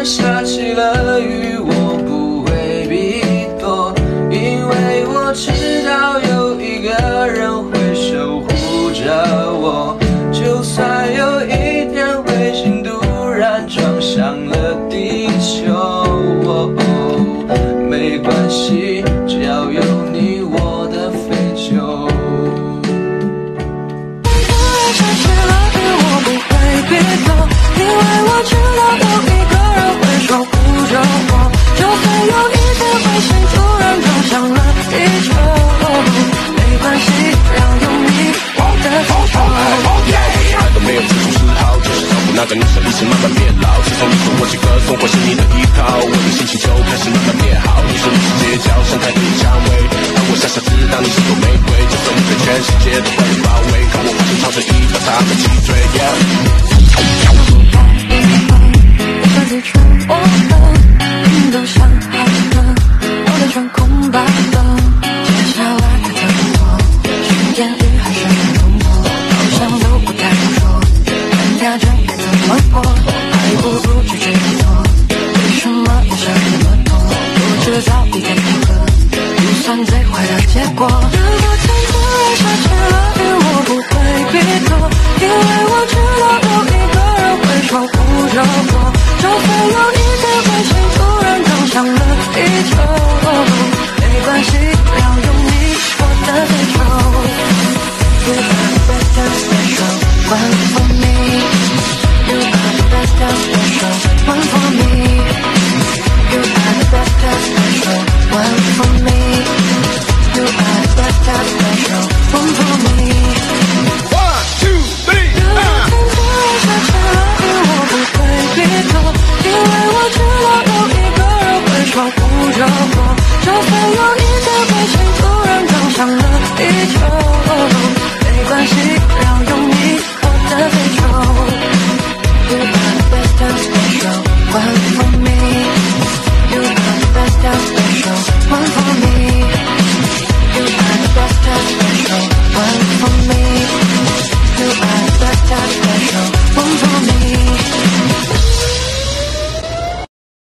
然下起了雨，我不会避躲，因为我知道有一个人会守护着我。就算有一天彗星突然撞向了地球，没关系，只要有你我的非洲。 下起了雨，我不会避躲，因为我知道有一个人会守护着我。就算有一天彗星突然撞向了地球，没关系，只要有你我的非洲。 爱都没有自主嗜好，就是照顾那个女生一直慢慢变老。自从你说我起歌颂或是你的依靠，我的心情就开始慢慢变好。你说你是街角盛开的蔷薇，当我傻傻知道你是朵玫瑰，就算你被全世界的坏人包围，可我还是唱着一把他的脊椎。 我自己穿我的，你都想好了，我的窗空白了，接下来该怎么做？是言语还是动作？好像都不太好说，看家阵该怎么过？还不如直接做，为什么要想那么多？不知道一点不合，就算最坏的结果。